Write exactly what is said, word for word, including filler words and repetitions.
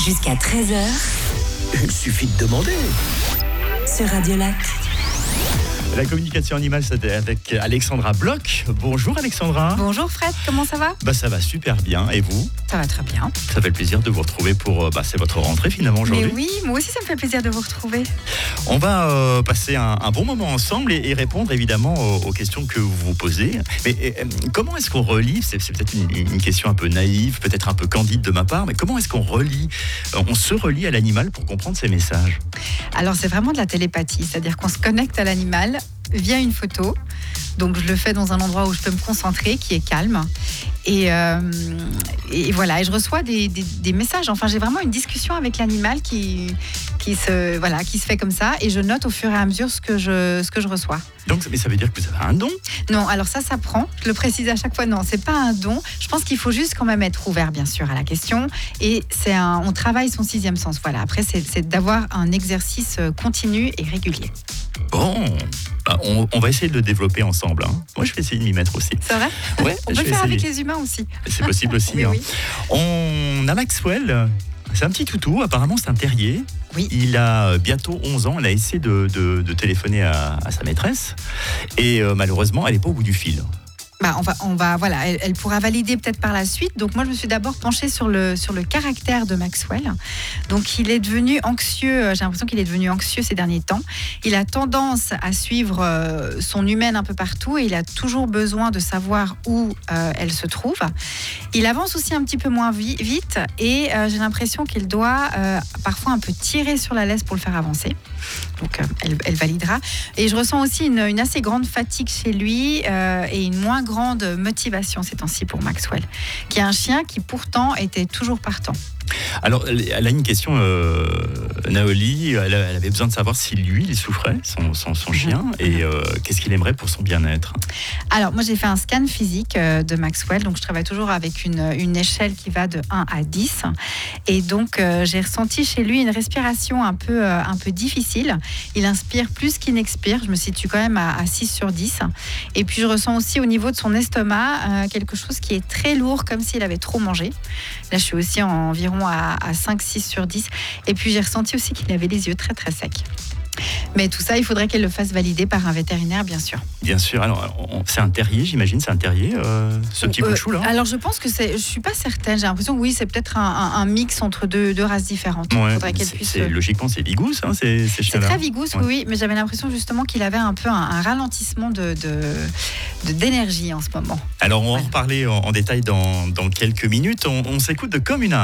Jusqu'à treize heures. Il suffit de demander. Sur Radio Lac. La communication animale, c'est avec Alexandra Bloch. Bonjour Alexandra. Bonjour Fred, comment ça va? Bah ça va super bien. Et vous? Ça va très bien. Ça fait plaisir de vous retrouver pour... Bah, c'est votre rentrée finalement aujourd'hui. Mais oui, moi aussi ça me fait plaisir de vous retrouver. On va euh, passer un, un bon moment ensemble et, et répondre évidemment aux, aux questions que vous vous posez. Mais et, comment est-ce qu'on relie? C'est, c'est peut-être une, une question un peu naïve, peut-être un peu candide de ma part, mais comment est-ce qu'on relie, on se relie à l'animal pour comprendre ses messages? Alors c'est vraiment de la télépathie, c'est-à-dire qu'on se connecte à l'animal via une photo. Donc je le fais dans un endroit où je peux me concentrer, qui est calme. Et, euh, et voilà, et je reçois des, des, des messages. Enfin, j'ai vraiment une discussion avec l'animal qui, qui, se, voilà, qui se fait comme ça. Et je note au fur et à mesure ce que je, ce que je reçois. Donc, mais ça veut dire que vous avez un don? Non, alors ça s'apprend. Je le précise à chaque fois, non, c'est pas un don. Je pense qu'il faut juste quand même être ouvert, bien sûr, à la question. Et c'est un, on travaille son sixième sens. Voilà. Après, c'est, c'est d'avoir un exercice continu et régulier. Bon, bah on, on va essayer de le développer ensemble. Hein. Moi, je vais essayer de m'y mettre aussi. C'est vrai? Ouais, on peut le faire essayer. Avec les humains aussi. C'est possible aussi. Oui, hein. oui. On a Maxwell. C'est un petit toutou. Apparemment, c'est un terrier. Oui. Il a bientôt onze ans. Elle a essayé de, de, de téléphoner à, à sa maîtresse. Et euh, malheureusement, elle n'est pas au bout du fil. Bah, on va, on va, voilà, elle, elle pourra valider peut-être par la suite. Donc moi, je me suis d'abord penchée sur le, sur le caractère de Maxwell. Donc il est devenu anxieux, j'ai l'impression qu'il est devenu anxieux ces derniers temps. Il a tendance à suivre euh, son humaine un peu partout et il a toujours besoin de savoir où euh, elle se trouve. Il avance aussi un petit peu moins vi- vite et euh, j'ai l'impression qu'il doit euh, parfois un peu tirer sur la laisse pour le faire avancer. Donc euh, elle, elle validera. Et je ressens aussi une, une assez grande fatigue chez lui euh, et une moins grande grande motivation ces temps-ci pour Maxwell, qui est un chien qui pourtant était toujours partant. Alors, elle a une question, euh, Naoli, elle, elle avait besoin de savoir si lui, il souffrait, son, son, son chien, et euh, qu'est-ce qu'il aimerait pour son bien-être. Alors, moi, j'ai fait un scan physique euh, de Maxwell, donc je travaille toujours avec une, une échelle qui va de un à dix, et donc euh, j'ai ressenti chez lui une respiration un peu, euh, un peu difficile. Il inspire plus qu'il n'expire, je me situe quand même à, à six sur dix, et puis je ressens aussi au niveau de son estomac euh, quelque chose qui est très lourd, comme s'il avait trop mangé. Là, je suis aussi en environ à, à cinq six sur dix. Et puis, j'ai ressenti aussi qu'il avait les yeux très, très secs. Mais tout ça, il faudrait qu'elle le fasse valider par un vétérinaire, bien sûr. Bien sûr. Alors, on, c'est un terrier, j'imagine, c'est un terrier, euh, ce petit euh, bout de chou, là? Alors, je pense que c'est... Je ne suis pas certaine. J'ai l'impression que oui, c'est peut-être un, un, un mix entre deux, deux races différentes. Ouais, faudrait qu'elle c'est, puisse... c'est, logiquement, c'est vigousse, hein, ces, ces chiens-là. C'est très vigousse, ouais. Oui, mais j'avais l'impression justement qu'il avait un peu un, un ralentissement de, de, de, d'énergie en ce moment. Alors, on va voilà. en reparler en, en détail dans, dans quelques minutes. On, on s'écoute de Comme une art.